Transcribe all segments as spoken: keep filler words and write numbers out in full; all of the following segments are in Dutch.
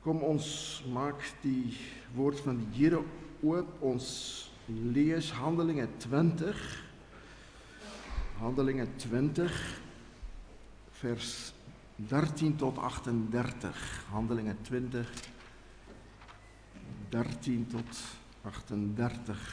Kom ons maak die woord van die Here oop. Ons lees Handelinge twintig. Handelinge twintig vers dertien tot agtendertig. Handelinge twintig dertien tot agtendertig.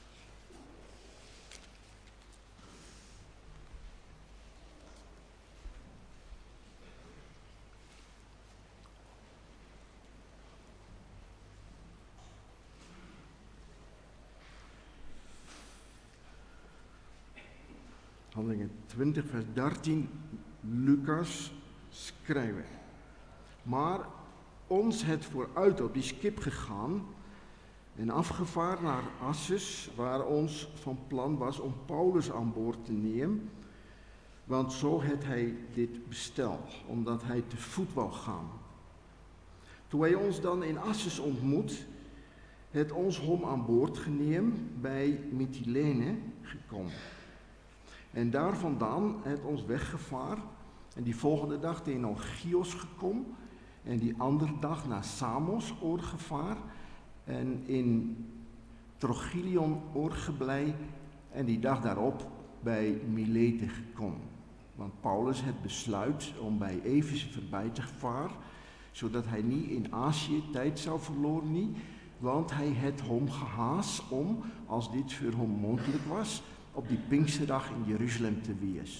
Handelinge twintig vers dertien, Lucas skrywe. Maar ons het vooruit op die skip gegaan en afgevaar naar Assus, waar ons van plan was om Paulus aan boord te neem, want zo het hy dit bestel, omdat hy te voet wou gaan. Toe hy ons dan in Assus ontmoet, het ons hom aan boord geneem by Mytilene gekom. En daar vandaan het ons weggevaar en die volgende dag teen Chios gekom en die ander dag na Samos oorgevaar en in Trogilion oorgebly en die dag daarop by Milete gekom. Want Paulus het besluit om by Efese verby te vaar, sodat hy nie in Asië tyd sou verloor nie, want hy het hom gehaas om, as dit vir hom moontlik was, op die Pinksterdag in Jerusalem te wees.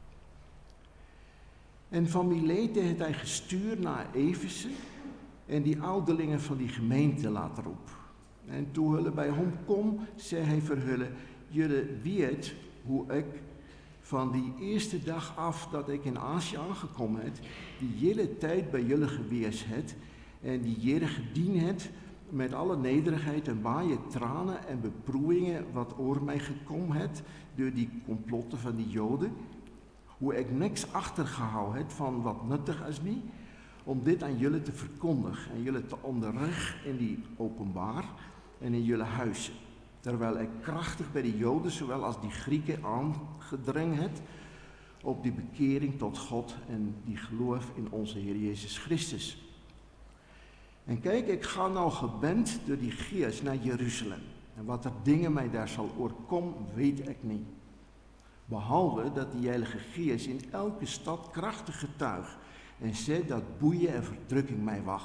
En van Milete het hy gestuur na Efese en die ouderlinge van die gemeente laat roep. En toe hulle by hom kom, sê hy vir hulle, julle weet hoe ek van die eerste dag af dat ek in Asië aangekom het, die hele tyd by julle gewees het en die Here gedien het met alle nederigheid en baie trane en beproewinge wat oor my gekom het deur die komplotte van die Jode, hoe ek niks agtergehou het van wat nuttig is nie, om dit aan julle te verkondig en julle te onderrig in die openbaar en in julle huise, terwyl ek kragtig by die Jode sowel as die Grieke aangedring het op die bekering tot God en die geloof in onze Heer Jezus Christus. En kyk, ek gaan nou gebind deur die Gees na Jerusalem. En wat er dinge my daar sal oorkom, weet ek nie. Behalwe dat die Heilige Gees in elke stad kragtig getuig en sê dat boeie en verdrukking my wag.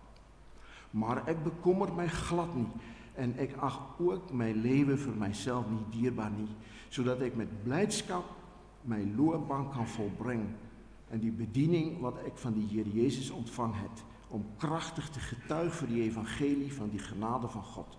Maar ek bekommer my glad nie en ek ag ook my lewe vir myself nie dierbaar nie, sodat ek met blydskap my loopbaan kan volbring in die bediening wat ek van die Here Jezus ontvang het, om kragtig te getuig vir die evangelie van die genade van God.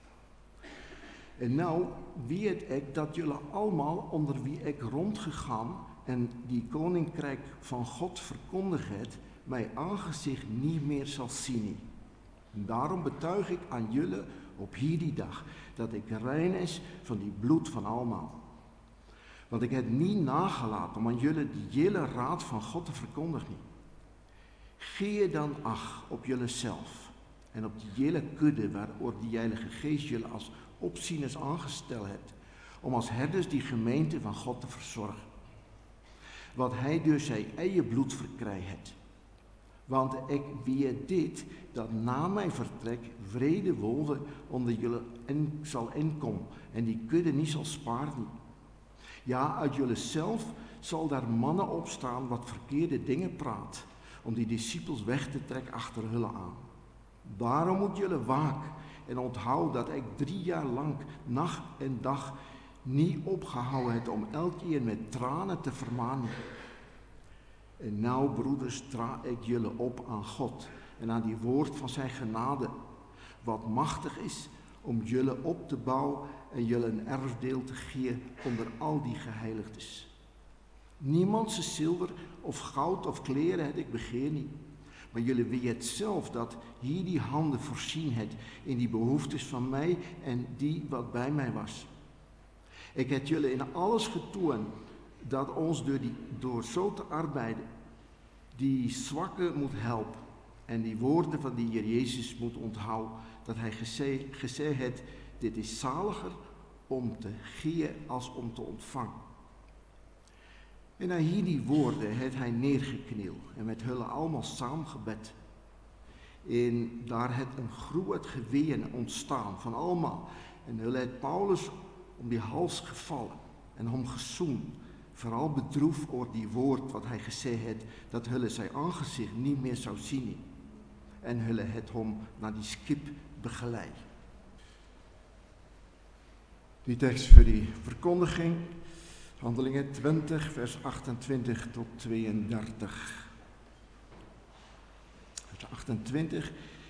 En nou weet ek dat julle almal onder wie ek rondgegaan en die koninkryk van God verkondig het, my aangesig nie meer sal sien nie. En daarom betuig ek aan julle op hierdie dag, dat ek rein is van die bloed van almal. Want ek het nie nagelaat om aan julle die hele raad van God te verkondig nie. Gee dan ag op julle self en op die hele kudde waaroor die Heilige Gees julle as opsieners aangestel het, om as herders die gemeente van God te versorg, wat hy deur sy eie bloed verkry het. Want ek weet dit, dat na my vertrek wrede wolwe onder julle in, sal inkom en die kudde nie sal spaar nie. Ja, uit julle self sal daar manne opstaan wat verkeerde dinge praat, om die disippels weg te trek agter hulle aan. Daarom moet julle waak en onthou dat ek drie jaar lang, nag en dag, nie opgehou het om elkeen met trane te vermaan. En nou, broeders, dra ek julle op aan God en aan die woord van sy genade, wat magtig is om julle op te bou en julle 'n erfdeel te gee onder al die geheiligdes. Niemand se silwer of goud of klere het ek begeer nie, maar julle weet self dat hierdie hande voorsien het in die behoeftes van my en die wat by my was. Ek het julle in alles getoon dat ons door, die, door so te arbeid die swakke moet help en die woorde van die Heer Jezus moet onthou, dat hy gesê, gesê het, dit is saliger om te gee as om te ontvang. En na hierdie woorde het hy neergekniel en met hulle almal saam gebid. En daar het een groot geween ontstaan van allemaal. En hulle het Paulus om die hals gevallen en hom gesoen, veral bedroef oor die woord wat hy gesê het, dat hulle sy aangesig nie meer sou sien nie. En hulle het hom na die skip begelei. Die teks vir die verkondiging, Handelinge twintig, vers achtentwintig tot tweeëndertig. Vers achtentwintig,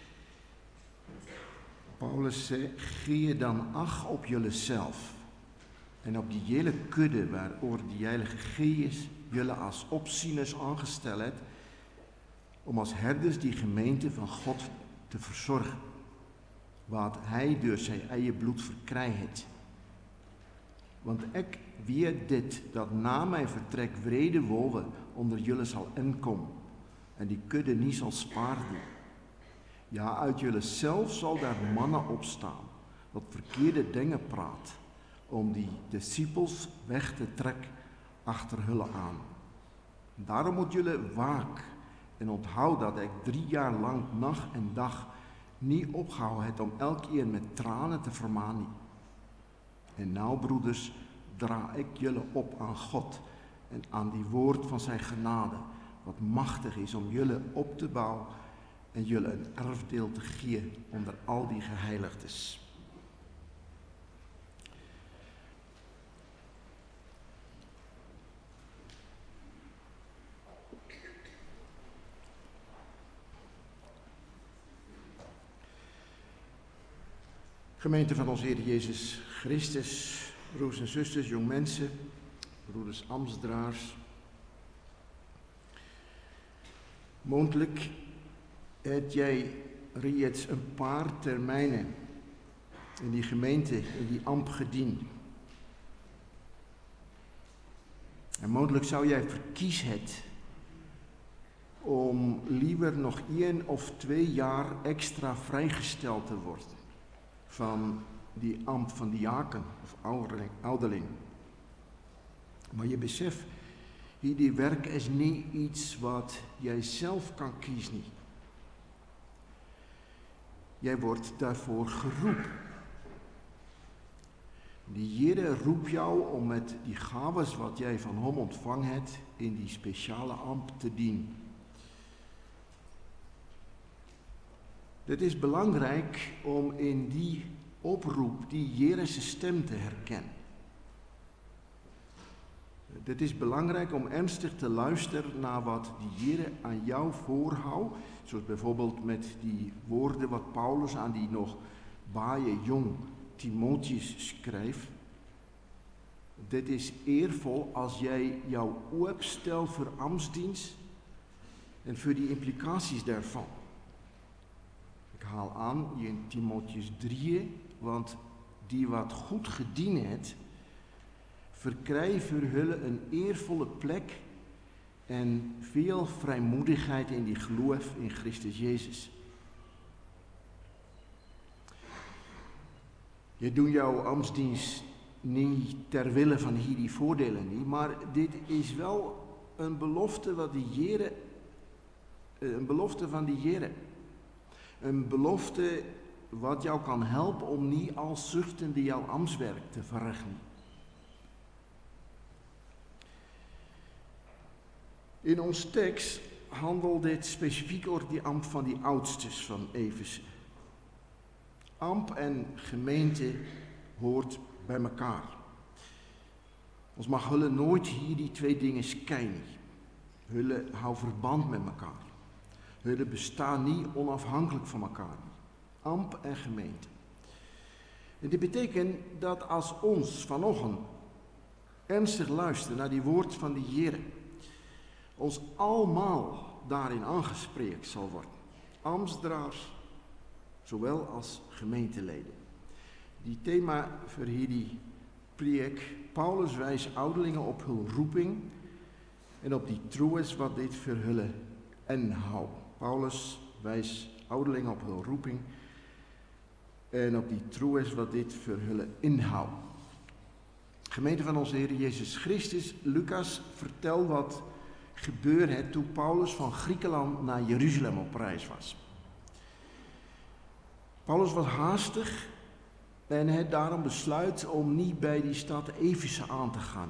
Paulus sê, gee dan ag op julleself en op die hele kudde waaroor die Heilige Gees julle as opsieners aangestel het, om as herders die gemeente van God te versorg, wat hy deur sy eie bloed verkry het. Want ek weet dit, dat na my vertrek wrede wolwe onder julle sal inkom, en die kudde nie sal spaar nie. Ja, uit julle self sal daar manne opstaan, wat verkeerde dinge praat, om die disippels weg te trek agter hulle aan. Daarom moet julle waak, en onthou dat ek drie jaar lang nag en dag nie opgehou het om elkeen met trane te vermaan nie. En nou, broeders, dra ek julle op aan God en aan die woord van sy genade, wat magtig is om julle op te bou en julle een erfdeel te gee onder al die geheiligdes. Gemeente van ons Heer Jezus Christus, broers en zusters, jong mensen, broeders ambtsdraers. Moontlik het jy reeds een paar termijne in die gemeente, in die ambt gedien. En moontlik sou jy verkies het om liever nog een of twee jaar extra vrygesteld te word van die ambt van diaken of ouderling. Maar jy besef, hierdie werk is nie iets wat jy self kan kies nie. Jy word daarvoor geroep. Die Here roep jou om met die gawes wat jy van hom ontvang het, in die spesiale ambt te dien. Dit is belangrijk om in die oproep die Here se stem te herken. Dit is belangrijk om ernstig te luisteren naar wat die Here aan jou voorhou, zoals bijvoorbeeld met die woorden wat Paulus aan die nog baie jong Timotheus skryf. Dit is eervol as jy jou oopstel vir amptsdiens en vir die implikaties daarvan. Ik haal aan in Timotheus drie, want die wat goed gedien het, verkry vir hulle een eervolle plek en veel vrymoedigheid in die geloof in Christus Jezus. Jy doen jou amptsdiens nie ter wille van hierdie voordele nie, maar dit is wel een belofte wat die Here, een belofte van die Here. Een belofte wat jou kan helpen om nie al zuchtende jou ambtswerk te verrig nie. In ons tekst handelt dit specifiek oor die ambt van die oudstes van Efeze. Ambt en gemeente hoort bij mekaar. Ons mag hulle nooit hierdie twee dinge skei nie. Hulle hou verband met mekaar. Hulle bestaan nie onafhankelijk van mekaar nie. Ambt en gemeente. En dit betekent dat als ons vanoggend ernstig luisteren naar die woord van die Here, ons almaal daarin aangespreek sal word. Amptsdraers, sowel als gemeenteleden. Die thema vir hierdie preek, Paulus wys ouderlinge op hul roeping en op die troos wat dit vir hulle inhou. Paulus wys ouderlinge op hul roeping en op die troos wat dit vir hulle inhou. Gemeente van onze Heer Jezus Christus, Lucas vertel wat gebeur het toe Paulus van Griekenland naar Jeruzalem op reis was. Paulus was haastig en hij daarom besluit om niet bij die stad Efeze aan te gaan.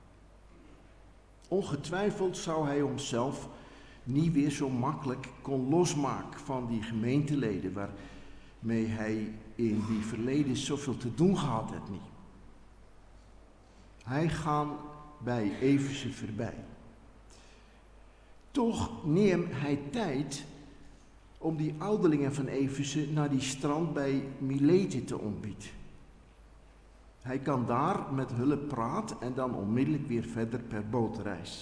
Ongetwijfeld zou hij hemzelf niet weer zo makkelijk kon losmaken van die gemeenteleden waarmee hij in die verleden zoveel te doen gehad had niet. Hij gaat bij Efeze voorbij. Toch neemt hij tijd om die ouderlingen van Efeze naar die strand bij Milete te ontbieden. Hij kan daar met hun praten en dan onmiddellijk weer verder per bootreis.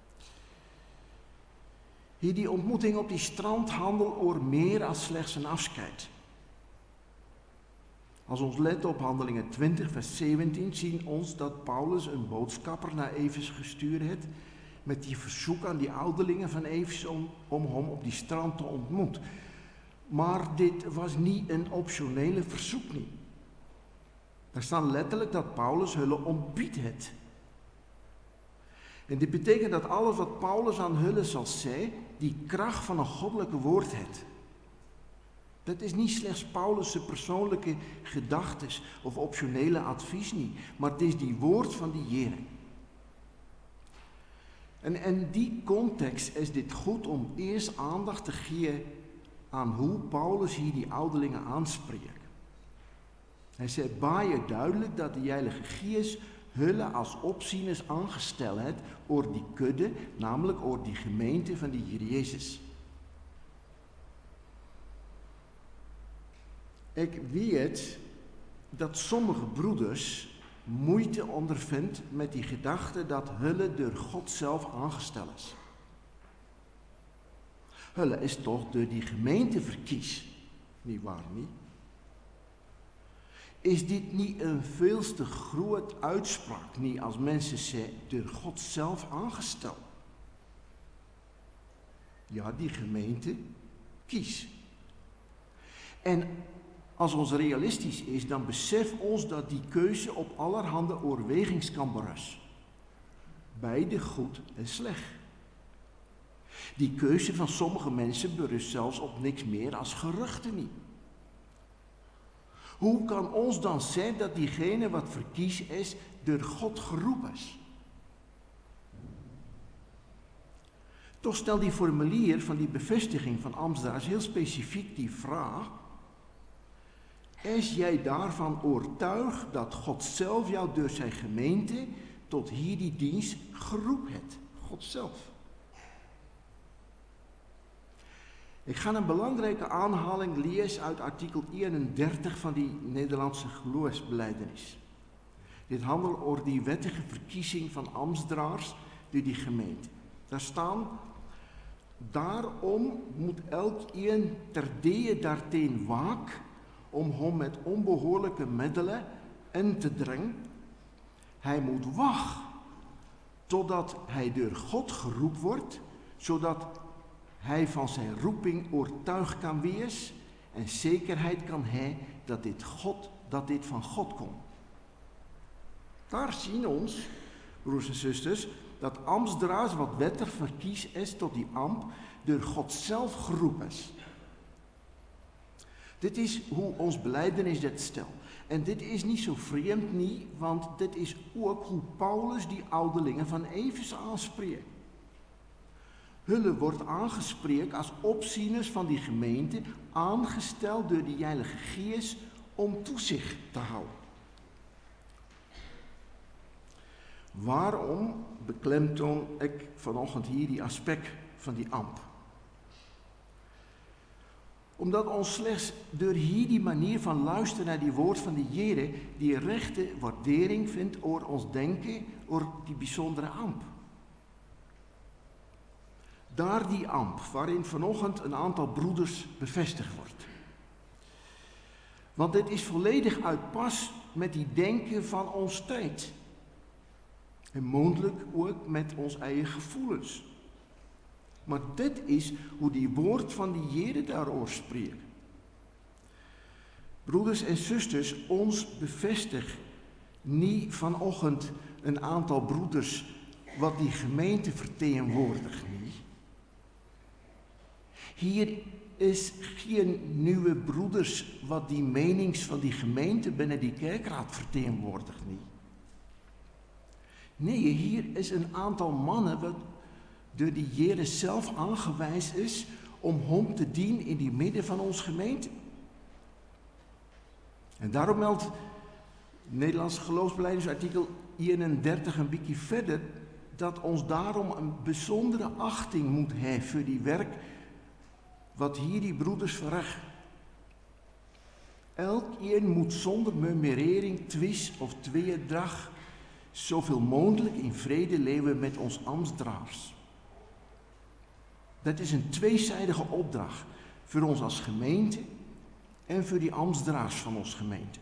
Hier die ontmoeting op die strand handelt over meer als slechts een afscheid. Als ons let op Handelingen twintig vers zeventien zien ons dat Paulus een boodschapper naar Efeze gestuurd heeft met die verzoek aan die ouderlingen van Efeze om, om hem op die strand te ontmoeten. Maar dit was niet een optionele verzoek niet. Daar staat letterlijk dat Paulus hun ontbiedt het. En dit betekent dat alles wat Paulus aan hun zal zeggen, die kracht van een goddelijke woord heeft. Dat is niet slechts Paulus' persoonlijke gedachten of optionele advies niet, maar het is die woord van die Heer. En in die context is dit goed om eerst aandacht te geven aan hoe Paulus hier die ouderlingen aanspreekt. Hij zegt baie duidelijk dat de Heilige Geest hulle als opzieners aangesteld heeft over die kudde, namelijk over die gemeente van die Heer Jezus. Ik weet dat sommige broeders moeite ondervindt met die gedachte dat hulle door God zelf aangesteld is. Hulle is toch door die gemeente verkies, niet waar niet? Is dit niet een veel te groot uitspraak, niet als mensen zeggen, door God zelf aangesteld? Ja, die gemeente kies. En als ons realistisch is, dan besef ons dat die keuze op allerhande overwegings kan berusten. Beide goed en slecht. Die keuze van sommige mensen berust zelfs op niks meer als geruchten niet. Hoe kan ons dan zijn dat diegene wat verkies is, door God geroepen is? Toch stelt die formulier van die bevestiging van Amsdraers heel specifiek die vraag: is jij daarvan overtuigd dat God zelf jou door zijn gemeente tot hierdie dienst geroepen heeft? God zelf. Ik ga een belangrijke aanhaling lezen uit artikel eenendertig van die Nederlandse geloofsbelijdenis. Dit handelt over die wettige verkiezing van ambtsdraers door die gemeente. Daar staan: daarom moet elkeen terdege daarteen waak om hem met onbehoorlijke middelen in te dringen. Hij moet wachten totdat hij door God geroepen wordt, zodat hij van zijn roeping overtuigd kan wees en zekerheid kan hebben dat dit, God, dat dit van God komt. Daar zien ons, broers en zusters, dat ambtsdraers wat wettig verkies is tot die ambt door God zelf geroepen is. Dit is hoe ons belijdenis dit stelt. En dit is niet zo vreemd niet, want dit is ook hoe Paulus die ouderlingen van Efeze aanspreekt. Hulle wordt aangesproken als opzieners van die gemeente, aangesteld door de Heilige Geest om toezicht te houden. Waarom beklemtoon ik vanochtend hier die aspect van die ambt? Omdat ons slechts door hier die manier van luisteren naar die woord van de Heere die rechte waardering vindt over ons denken, over die bijzondere ambt. Daar die ambt, waarin vanochtend een aantal broeders bevestigd wordt. Want dit is volledig uit pas met die denken van ons tijd. En mogelijk ook met ons eigen gevoelens. Maar dit is hoe die woord van die Heere daarover spreekt. Broeders en zusters, ons bevestigt niet vanochtend een aantal broeders wat die gemeente vertegenwoordigt niet. Hier is geen nieuwe broeders wat die menings van die gemeente binnen die kerkraad vertegenwoordigt niet. Nee, hier is een aantal mannen wat door die Here zelf aangewezen is om hem te dienen in die midden van ons gemeente. En daarom meldt Nederlandse geloofsbelijdenisartikel eenendertig een beetje verder dat ons daarom een bijzondere achting moet hebben voor die werk wat hier die broeders verrichten. Elkeen moet zonder murmurering, twist of tweedrag zoveel mogelijk in vrede leven met ons ambtsdragers. Dat is een tweezijdige opdracht voor ons als gemeente en voor die ambtsdragers van ons gemeente.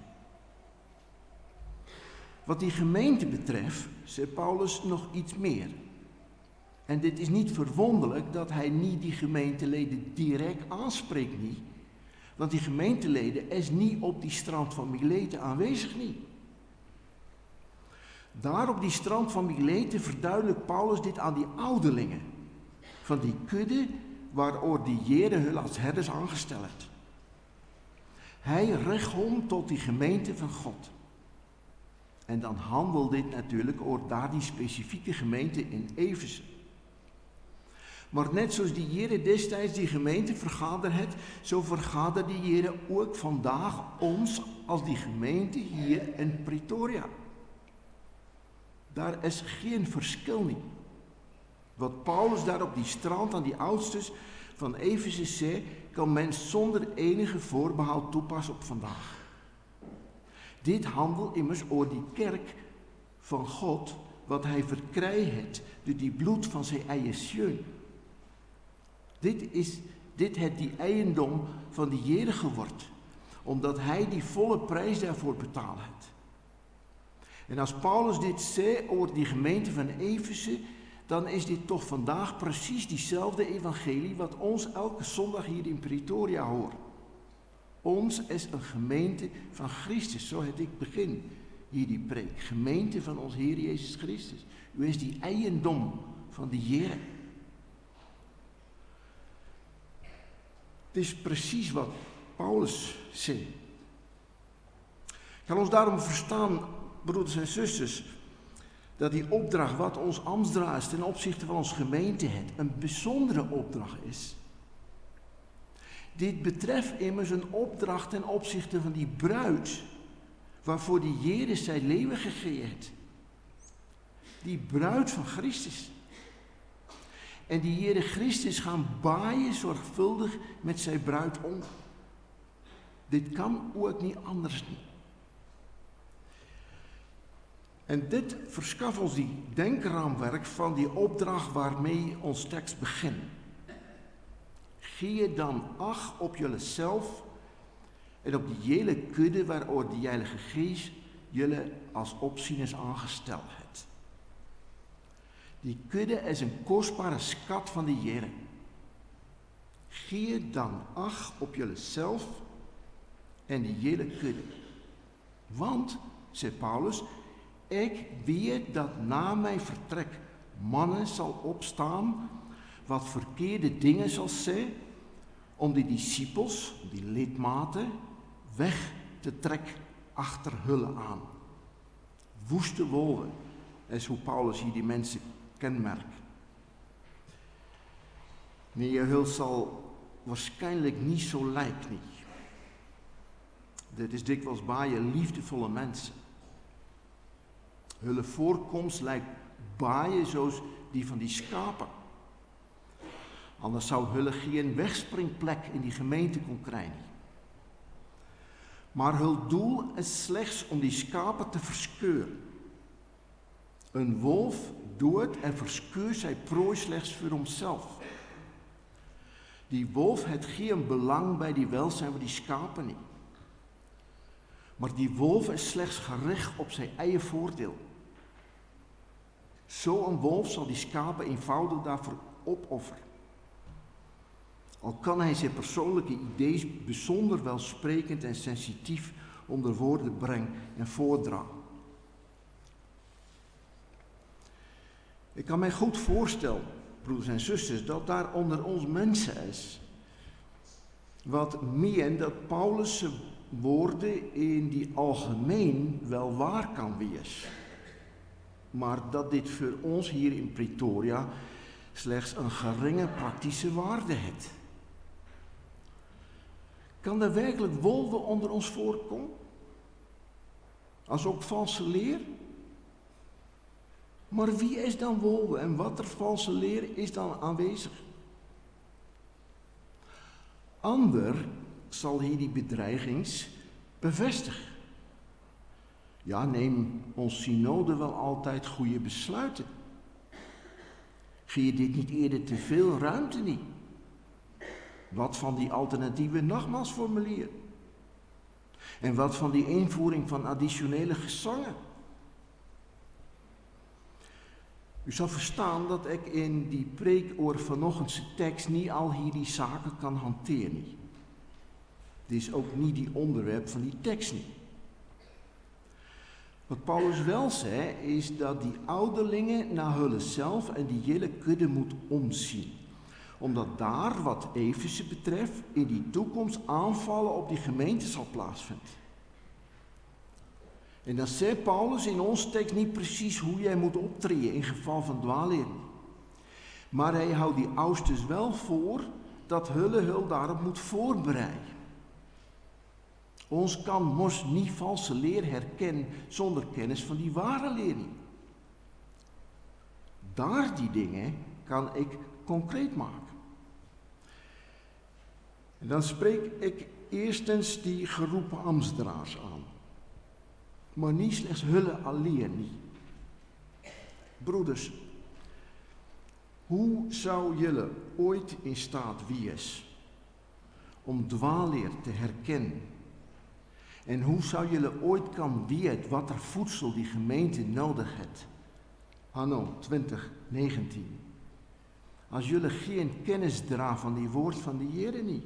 Wat die gemeente betreft, zegt Paulus nog iets meer. En dit is niet verwonderlijk dat hij niet die gemeenteleden direct aanspreekt niet. Want die gemeenteleden is niet op die strand van Mileten aanwezig niet. Daar op die strand van Mileten verduidelijkt Paulus dit aan die ouderlingen. Van die kudde waarover die Here hun als herders aangesteld heeft. Hij richt om tot die gemeente van God. En dan handelt dit natuurlijk over daar die specifieke gemeente in Efeze. Maar net zoals die Here destijds die gemeente vergaderd heeft, zo vergadert die Here ook vandaag ons als die gemeente hier in Pretoria. Daar is geen verschil niet. Wat Paulus daar op die strand aan die oudsters van Efeze zei, kan men zonder enige voorbehoud toepassen op vandaag. Dit handelt immers over die kerk van God, wat hij verkrijgt heeft door die bloed van zijn eigen zoon. Dit is, dit het die eigendom van die Here geworden, omdat hij die volle prijs daarvoor betaald heeft. En als Paulus dit zei over die gemeente van Efeze, dan is dit toch vandaag precies diezelfde evangelie wat ons elke zondag hier in Pretoria hoort. Ons is een gemeente van Christus, zo het ik begin hier die preek. Gemeente van ons Heer Jezus Christus. U is die eigendom van de Here. Het is precies wat Paulus zei. Kan ons daarom verstaan, broeders en zusters, dat die opdracht wat ons ambtsdragers ten opzichte van ons gemeente heeft, een bijzondere opdracht is. Dit betreft immers een opdracht ten opzichte van die bruid, waarvoor die Here zijn leven gegeven heeft. Die bruid van Christus. En die Heere Christus gaan baaien zorgvuldig met zijn bruid om. Dit kan ook niet anders niet. En dit verschaft ons die denkraamwerk van die opdracht waarmee ons tekst begint. Geef dan acht op jullie en op die hele kudde waarover die Heilige Geest jullie als opzieners aangesteld heeft. Die kudde is een kostbare schat van de Here. Geef dan acht op jullie en die hele kudde. Want, zegt Paulus, ik weet dat na mijn vertrek mannen zal opstaan wat verkeerde dingen zal zeggen, om die discipels, die lidmaten, weg te trekken achter hullen aan. Woeste wolven, is hoe Paulus hier die mensen kenmerkt. Nee, je hul zal waarschijnlijk niet zo lijken niet. Dit is dikwijls baaie liefdevolle mensen. Hulle voorkomst lijkt baaien zoals die van die schapen. Anders zou hulle geen wegspringplek in die gemeente kon krijgen. Maar hun doel is slechts om die schapen te verscheuren. Een wolf doodt en verscheurt zijn prooi slechts voor hemzelf. Die wolf heeft geen belang bij die welzijn van die schapen niet. Maar die wolf is slechts gericht op zijn eigen voordeel. Zo'n wolf zal die schapen eenvoudig daarvoor opofferen. Al kan hij zijn persoonlijke ideeën bijzonder welsprekend en sensitief onder woorden brengen en voordragen. Ik kan mij goed voorstellen, broeders en zusters, dat daar onder ons mensen is wat meer dat Paulus' woorden in die algemeen wel waar kan wees. Maar dat dit voor ons hier in Pretoria slechts een geringe praktische waarde heeft. Kan er werkelijk wolven onder ons voorkomen? Als ook valse leer? Maar wie is dan wolven en wat er valse leer is dan aanwezig? Ander zal hier die bedreigings bevestigen. Ja, neem ons synode wel altijd goede besluiten. Geef je dit niet eerder te veel ruimte niet? Wat van die alternatieve nagmaals-formulier? En wat van die invoering van additionele gezangen? U zal verstaan dat ik in die preek oor vanochtendse tekst niet al hier die zaken kan hanteren. Dit is ook niet die onderwerp van die tekst niet. Wat Paulus wel zei, is dat die ouderlingen naar hunzelf en die hele kudde moet omzien. Omdat daar, wat Efeze betreft, in die toekomst aanvallen op die gemeente zal plaatsvinden. En dan zegt Paulus in ons tekst niet precies hoe jij moet optreden in geval van dwaalleer. Maar hij houdt die ouders wel voor dat hulle hul daarop moet voorbereiden. Ons kan mos niet valse leer herkennen zonder kennis van die ware leer. Daar die dingen kan ik concreet maken. En dan spreek ik eerstens die geroepen ambtsdragers aan. Maar niet slechts hulle alleen niet. Broeders, hoe zou jullie ooit in staat wees om dwaalleer te herkennen? En hoe zou jullie ooit kan weten wat er voedsel die gemeente nodig heeft? Anno twintig negentien. Als jullie geen kennis dragen van die woord van de Heere niet.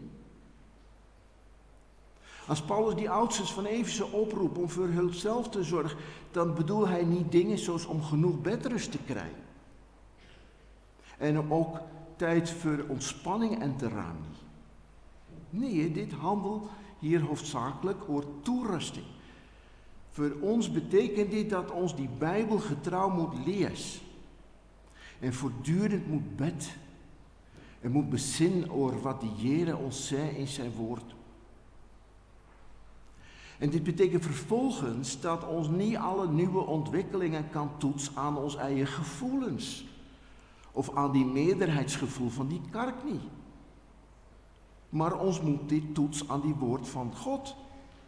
Als Paulus die oudsten van Efeze oproept om voor hunzelf te zorgen, dan bedoelt hij niet dingen zoals om genoeg bedrust te krijgen. En om ook tijd voor ontspanning en te ruimen. Nee, dit handelt hier hoofdzakelijk over toerusting. Voor ons betekent dit dat ons die Bijbel getrouw moet lezen. En voortdurend moet bid. En moet bezinnen over wat de Heere ons zei in zijn woord. En dit betekent vervolgens dat ons niet alle nieuwe ontwikkelingen kan toetsen aan ons eigen gevoelens. Of aan die meerderheidsgevoel van die kerk niet. Maar ons moet dit toetsen aan die woord van God.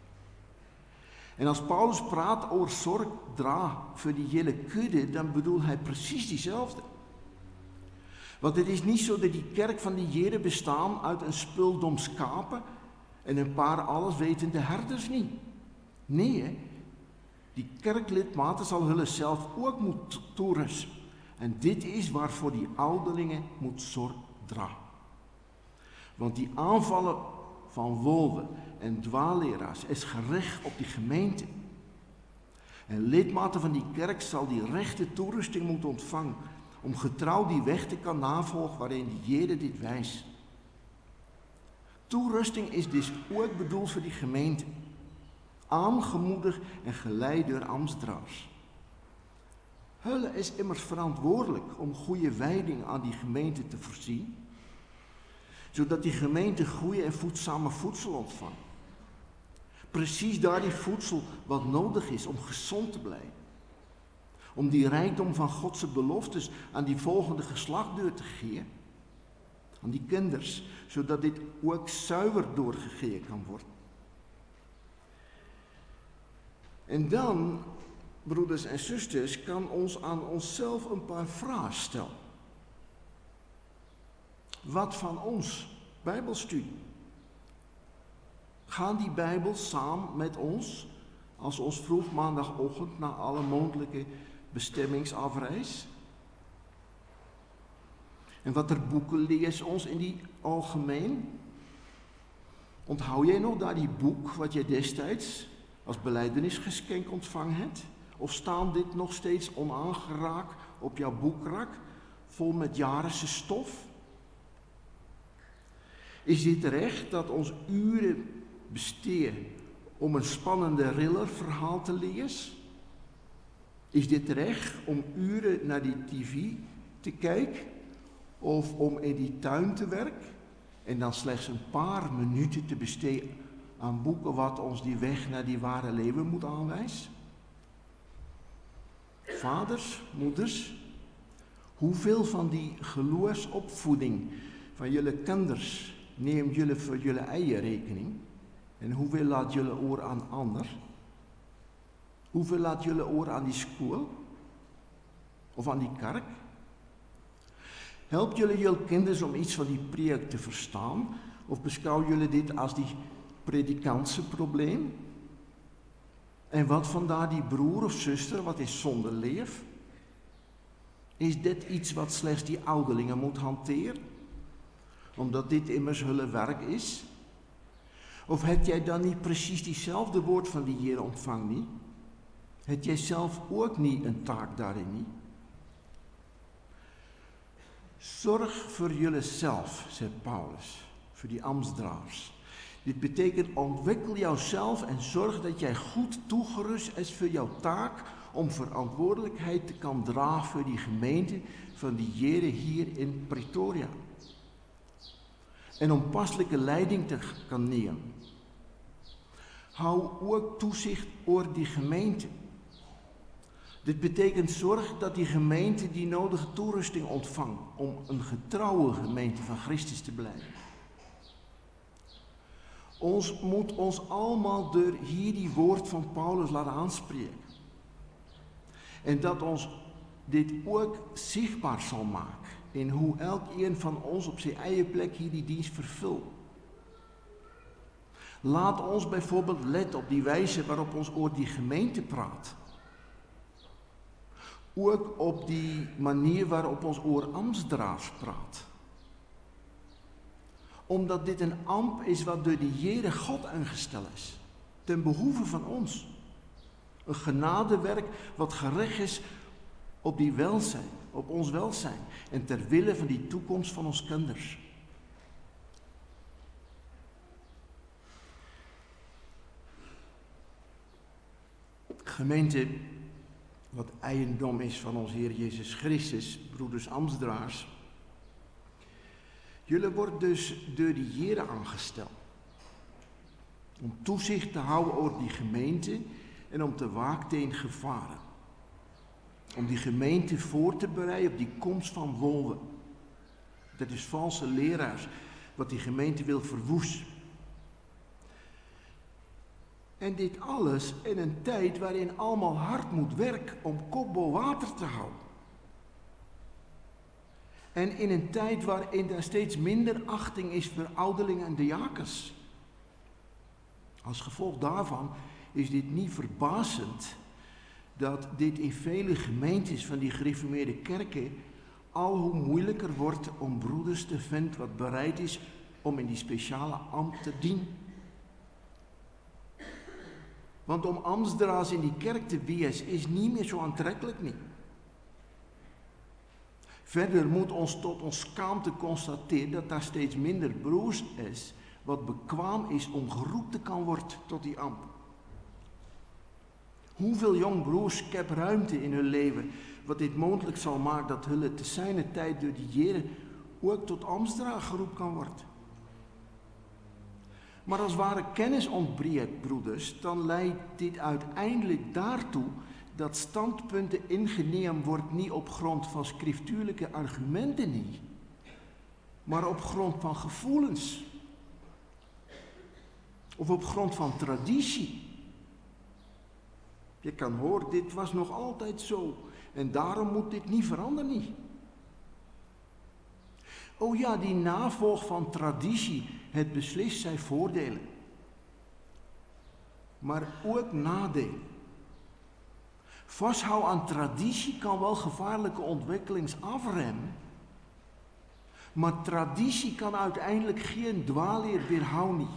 En als Paulus praat over zorg, dra voor die hele kudde, dan bedoelt hij precies diezelfde. Want het is niet zo dat die kerk van die Heere bestaan uit een spuldom schapen en een paar alleswetende herders niet. Nee, hè? Die kerklidmaten zal hulle zelf ook moeten toerusten. En dit is waarvoor die ouderlingen moet zorg dragen. Want die aanvallen van wolven en dwaalleraars is gericht op die gemeente. En lidmaten van die kerk zal die rechte toerusting moeten ontvangen om getrouw die weg te kan navolgen waarin de Heere dit wijst. Toerusting is dus ook bedoeld voor die gemeente. Aangemoedigd en geleid door ambtsdragers. Hulle is immers verantwoordelijk om goede wijding aan die gemeente te voorzien, zodat die gemeente goede en voedzame voedsel ontvangt. Precies daar die voedsel wat nodig is om gezond te blijven. Om die rijkdom van Godse beloftes aan die volgende geslacht door te geven. Aan die kinders, zodat dit ook zuiver doorgegeven kan worden. En dan, broeders en zusters, kan ons aan onszelf een paar vragen stellen. Wat van ons Bijbelstudie? Gaan die Bijbel samen met ons, als ons vroeg maandagochtend naar alle mondelijke bestemmingsafreis? En wat er boeken lees ons in die algemeen? Onthoud jij nog daar die boek wat jij destijds als belijdenisgeschenk ontvangen hebt? Of staan dit nog steeds onaangeraakt op jouw boekrak, vol met jarense stof? Is dit terecht dat ons uren besteden om een spannende thrillerverhaal te lezen? Is dit terecht om uren naar die tv te kijken of om in die tuin te werken en dan slechts een paar minuten te besteden aan boeken wat ons die weg naar die ware leven moet aanwijzen? Vaders, moeders, hoeveel van die geloofsopvoeding van jullie kinders neemt jullie voor jullie eigen rekening? En hoeveel laat jullie oor aan ander? Hoeveel laat jullie oor aan die school? Of aan die kerk? Helpt jullie jullie kinderen om iets van die preek te verstaan? Of beschouwen jullie dit als die predikantse probleem? En wat vandaar die broer of zuster wat is zonder leef? Is dit iets wat slechts die ouderlingen moet hanteren? Omdat dit immers hun werk is? Of heb jij dan niet precies diezelfde woord van die Heer ontvangen niet? Heb jij zelf ook niet een taak daarin niet? Zorg voor jullie zelf, zegt Paulus, voor die ambtsdragers. Dit betekent ontwikkel jouzelf en zorg dat jij goed toegerust is voor jouw taak om verantwoordelijkheid te kan dragen voor die gemeente van die Heer hier in Pretoria. En om passelijke leiding te kan nemen. Hou ook toezicht over die gemeente. Dit betekent zorg dat die gemeente die nodige toerusting ontvangt om een getrouwe gemeente van Christus te blijven. Ons moet ons allemaal door hier die woord van Paulus laten aanspreken. En dat ons dit ook zichtbaar zal maken in hoe elk een van ons op zijn eigen plek hier die dienst vervult. Laat ons bijvoorbeeld letten op die wijze waarop ons over die gemeente praat. Ook op die manier waarop ons over ambtsdragers praat. Omdat dit een ambt is wat door de Heere God ingesteld is. Ten behoeve van ons. Een genadewerk wat gericht is op die welzijn, op ons welzijn. En ter wille van die toekomst van ons kinders. Gemeente, wat eigendom is van onze Heer Jezus Christus, broeders ambtsdragers. Jullie worden dus door de Heere aangesteld. Om toezicht te houden over die gemeente en om te waken tegen gevaren. Om die gemeente voor te bereiden op die komst van wolven. Dat is valse leraars, wat die gemeente wil verwoesten. En dit alles in een tijd waarin allemaal hard moet werken om kop boven water te houden. En in een tijd waarin er steeds minder achting is voor ouderlingen en diakens. Als gevolg daarvan is dit niet verbazend dat dit in vele gemeentes van die gereformeerde kerken al hoe moeilijker wordt om broeders te vinden wat bereid is om in die speciale ambt te dienen. Want om ambtsdragers in die kerk te wezen is niet meer zo aantrekkelijk niet. Verder moet ons tot ons schaamte constateren dat daar steeds minder broers is wat bekwaam is om geroepen te kan worden tot die ambt. Hoeveel jong broers hebben ruimte in hun leven wat dit mogelijk zal maken dat hun te zijner tijd door die Heere ook tot ambtsdrager geroepen kan worden. Maar als ware kennis ontbreekt, broeders, dan leidt dit uiteindelijk daartoe dat standpunten ingenomen wordt niet op grond van schriftuurlijke argumenten niet, maar op grond van gevoelens. Of op grond van traditie. Je kan horen, dit was nog altijd zo en daarom moet dit niet veranderen niet. Oh ja, die navolg van traditie, het beslist zijn voordelen. Maar ook nadelen. Vasthouden aan traditie kan wel gevaarlijke ontwikkelings afremmen. Maar traditie kan uiteindelijk geen dwaalleer weerhouden.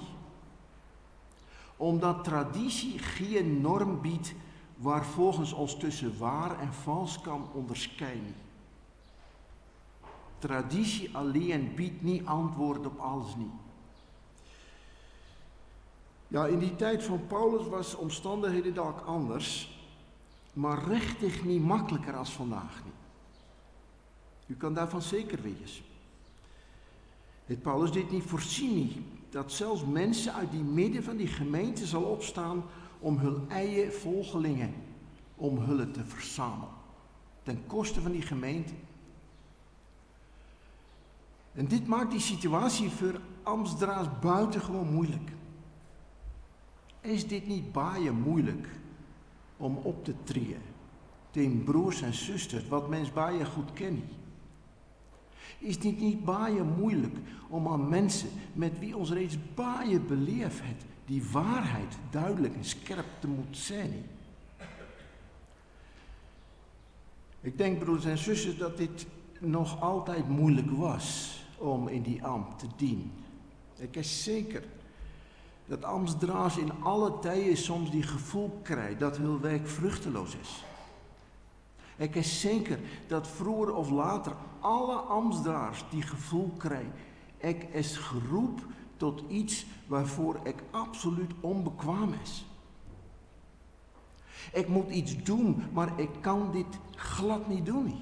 Omdat traditie geen norm biedt waar volgens ons tussen waar en vals kan onderscheiden. Traditie alleen biedt niet antwoord op alles niet. Ja, in die tijd van Paulus was omstandigheden dalk anders, maar rechtig niet makkelijker als vandaag niet. U kan daarvan zeker wezen. Het Paulus dit niet voorzien niet, dat zelfs mensen uit die midden van die gemeente zal opstaan om hun eigen volgelingen, om hulp te verzamelen. Ten koste van die gemeente. En dit maakt die situatie voor Amsdraas buitengewoon moeilijk. Is dit niet baie moeilijk om op te treden tegen broers en zusters, wat mens baie goed kennen? Is dit niet baie moeilijk om aan mensen met wie ons reeds baie beleefd het, die waarheid duidelijk en scherp te moeten zijn? Ik denk, broers en zusters, dat dit nog altijd moeilijk was om in die ambt te dienen. Ik is zeker dat ambtsdragers in alle tijden soms die gevoel krijgen dat hun werk vruchteloos is. Ik is zeker dat vroeger of later alle ambtsdragers die gevoel krijgen, ik is geroepen tot iets waarvoor ik absoluut onbekwaam is. Ik moet iets doen, maar ik kan dit glad niet doen.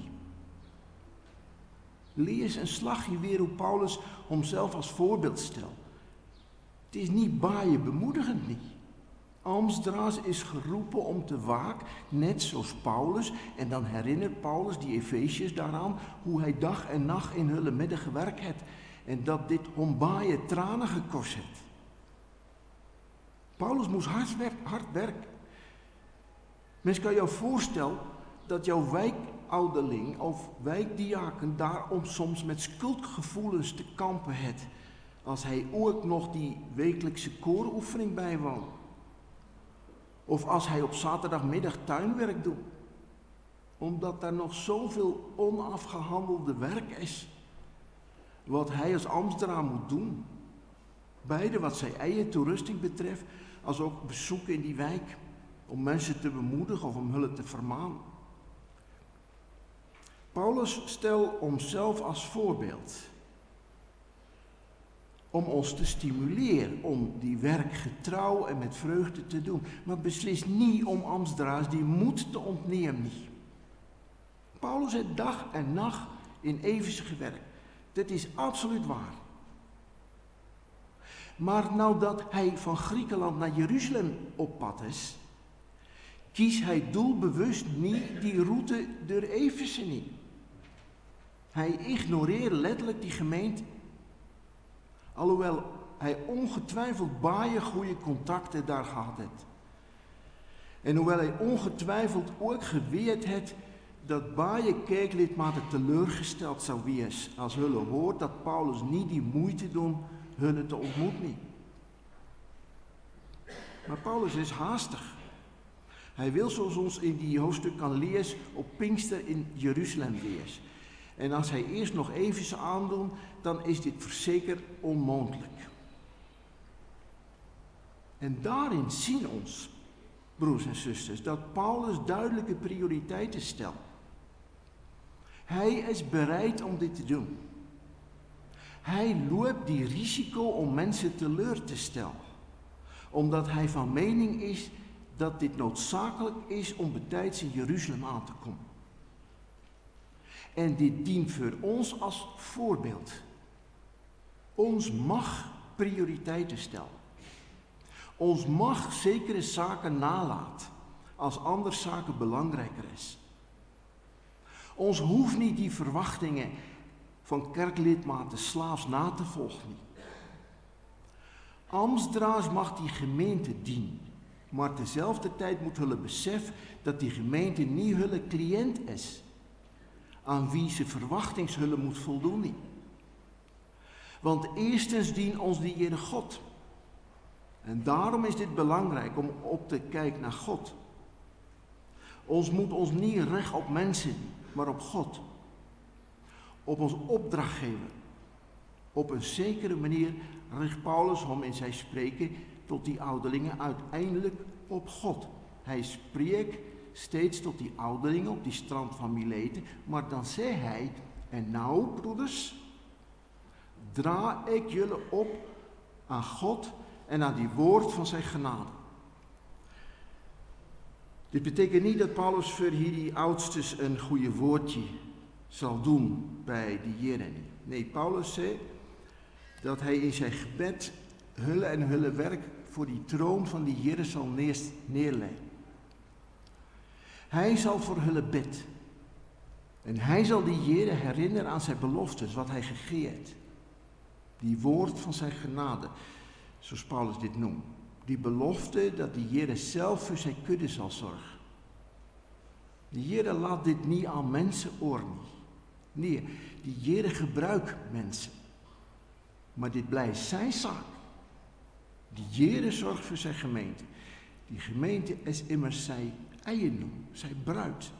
Lees een slagje weer hoe Paulus hemzelf als voorbeeld stelt. Het is niet baie bemoedigend niet. Ambtsdragers is geroepen om te waken, net zoals Paulus. En dan herinnert Paulus die Efeziërs daaraan hoe hij dag en nacht in hun midden gewerkt heeft. En dat dit om baie tranen gekost heeft. Paulus moest hard, werk, hard werken. Mensen kan je voorstellen dat jouw wijkouderling of wijkdiaken daarom soms met schuldgevoelens te kampen heeft. Als hij ook nog die wekelijkse kooroefening bijwoont. Of als hij op zaterdagmiddag tuinwerk doet. Omdat daar nog zoveel onafgehandelde werk is. Wat hij als ambtsdrager moet doen. Beide wat zijn eigen toerusting betreft, als ook bezoeken in die wijk. Om mensen te bemoedigen of om hulp te vermanen. Paulus stelt onszelf als voorbeeld. Om ons te stimuleren om die werk getrouw en met vreugde te doen. Maar beslist niet om ambtsdragers die moed te ontnemen. Niet. Paulus heeft dag en nacht in Efeze gewerkt. Dat is absoluut waar. Maar nou dat hij van Griekenland naar Jeruzalem op pad is, kiest hij doelbewust niet die route door Efeze niet. Hij ignoreert letterlijk die gemeente. Alhoewel hij ongetwijfeld baie goede contacten daar gehad heeft. En hoewel hij ongetwijfeld ook geweerd heeft dat baie kerklidmaten teleurgesteld zou wees als hulle hoort dat Paulus niet die moeite doet hulle te ontmoeten. Maar Paulus is haastig. Hij wil, zoals ons in die hoofdstuk kan lezen, op Pinkster in Jeruzalem wees. En als hij eerst nog even aandoen, dan is dit verzekerd onmogelijk. En daarin zien ons, broers en zusters, dat Paulus duidelijke prioriteiten stelt. Hij is bereid om dit te doen. Hij loopt die risico om mensen teleur te stellen. Omdat hij van mening is dat dit noodzakelijk is om betijds in Jeruzalem aan te komen. En dit dient voor ons als voorbeeld. Ons mag prioriteiten stellen. Ons mag zekere zaken nalaten als andere zaken belangrijker is. Ons hoeft niet die verwachtingen van kerklidmaten slaafs na te volgen. Ambtsdragers mag die gemeente dienen. Maar tezelfde tijd moet hulle besef dat die gemeente niet hulle cliënt is. Aan wie ze verwachtingshulle moet voldoen. Want eerstens dient ons die Heere God. En daarom is dit belangrijk om op te kijken naar God. Ons moet ons niet recht op mensen, maar op God. Op ons opdrachtgever. Op een zekere manier richt Paulus hem in zijn spreken tot die ouderlingen uiteindelijk op God. Hij spreekt steeds tot die ouderlingen op die strand van Mileten, maar dan zei hij, en nou broeders, dra ik jullie op aan God en aan die woord van zijn genade. Dit betekent niet dat Paulus voor hierdie oudstes een goede woordje zal doen bij die Here. Nee, Paulus zei dat hij in zijn gebed hulle en hulle werk voor die troon van die Here zal neerleggen. Hij zal voor hulle bid. En hij zal die Here herinneren aan zijn beloftes, wat hij gegeven heeft. Die woord van zijn genade, zoals Paulus dit noemt. Die belofte dat die Here zelf voor zijn kudde zal zorgen. Die Here laat dit niet aan mensen oor niet. Nee, die Here gebruikt mensen. Maar dit blijft zijn zaak. Die Here zorgt voor zijn gemeente. Die gemeente is immers zijn eigendom, zijn bruid.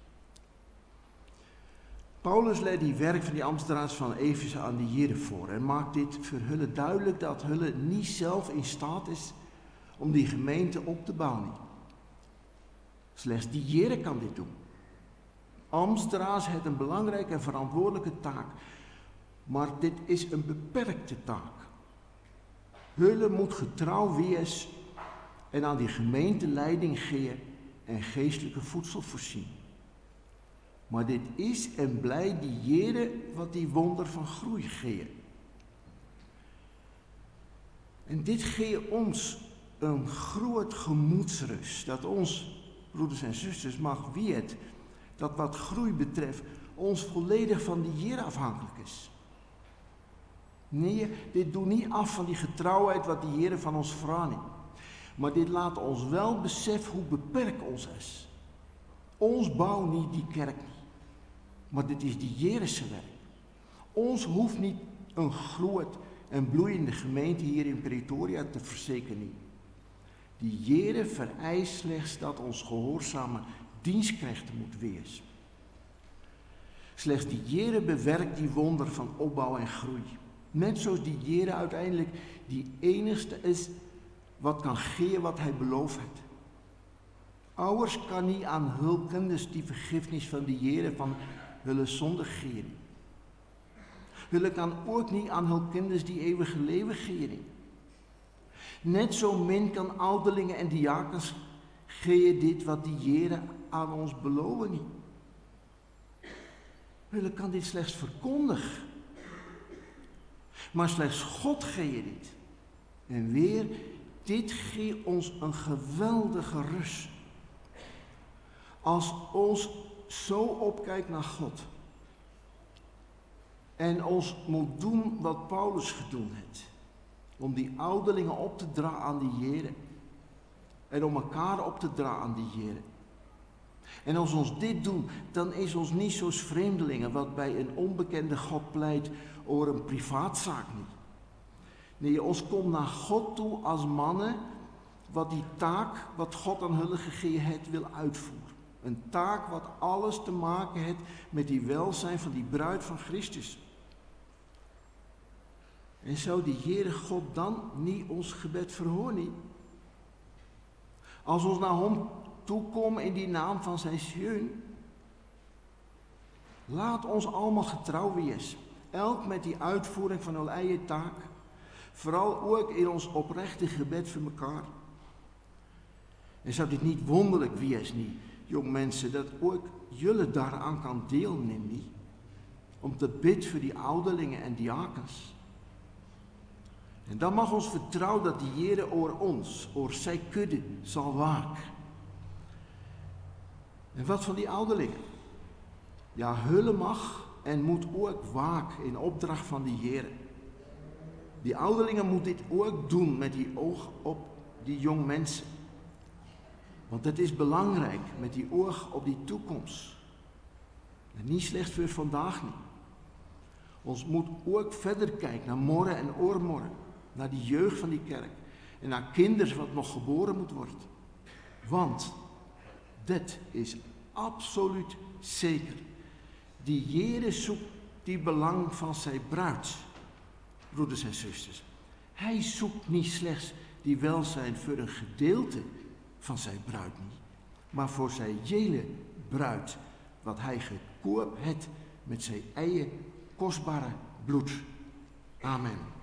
Paulus leidt die werk van die ambtenaren van Efeze aan die Here voor en maakt dit voor hulle duidelijk dat hulle niet zelf in staat is om die gemeente op te bouwen. Slechts die Here kan dit doen. Ambtenaren heeft een belangrijke en verantwoordelijke taak, maar dit is een beperkte taak. Hulle moet getrouw wees en aan die gemeente leiding geven en geestelijke voedsel voorzien. Maar dit is en blijft die Here wat die wonder van groei geeft. En dit geeft ons een groot gemoedsrust, dat ons, broeders en zusters, mag weten dat wat groei betreft ons volledig van die Here afhankelijk is. Nee, dit doet niet af van die getrouwheid wat die Here van ons vraagt. Maar dit laat ons wel beseffen hoe beperkt ons is. Ons bouw niet die kerk niet. Maar dit is die Here's werk. Ons hoeft niet een groot en bloeiende gemeente hier in Pretoria te verzekeren. Die Here vereist slechts dat ons gehoorzame dienstknechten moet wezen. Slechts die Here bewerkt die wonder van opbouw en groei. Net zoals die Here uiteindelijk die enigste is wat kan geven wat hij beloofd heeft. Ouders kan niet aan hun kinders die vergiffenis van de Here van hulle zonde geven. Hulle kan ook niet aan hun kinders die eeuwige leven geven. Net zo min kan ouderlingen en diakens geven dit wat die Here aan ons beloven niet. Hulle kan dit slechts verkondigen. Maar slechts God geeft dit. En weer, dit geeft ons een geweldige rust. Als ons zo opkijkt naar God. En ons moet doen wat Paulus gedaan heeft. Om die ouderlingen op te dragen aan die Here. En om elkaar op te dragen aan die Here. En als ons dit doen, dan is ons niet zoals vreemdelingen wat bij een onbekende God pleit over een privaatzaak niet. Nee, ons komt naar God toe als mannen wat die taak wat God aan hulle gegeven heeft wil uitvoeren. Een taak wat alles te maken heeft met die welzijn van die bruid van Christus. En zou die Heere God dan niet ons gebed verhoren? Als ons naar hem toekomen in die naam van zijn Zoon. Laat ons allemaal getrouw wees. Elk met die uitvoering van onze eigen taak. Vooral ook in ons oprechte gebed voor elkaar. En zou dit niet wonderlijk wees, niet, jong mensen, dat ook jullie daaraan kan deelnemen, niet? Om te bidden voor die ouderlingen en diakens. En dan mag ons vertrouwen dat die Heere oor ons, oor zijn kudde, zal waken. En wat van die ouderlingen? Ja, hulle mag en moet ook waken in opdracht van die Heere. Die ouderlingen moeten dit ook doen met die oog op die jong mensen. Want het is belangrijk met die oog op die toekomst. En niet slechts voor vandaag niet. Ons moet ook verder kijken naar morgen en oormorgen. Naar die jeugd van die kerk. En naar kinderen wat nog geboren moet worden. Want dit is absoluut zeker. Die Heere zoekt die belang van zijn bruid. Broeders en zusters. Hij zoekt niet slechts die welzijn voor een gedeelte van zijn bruid niet. Maar voor zijn hele bruid. Wat hij gekoopt heeft met zijn eigen kostbare bloed. Amen.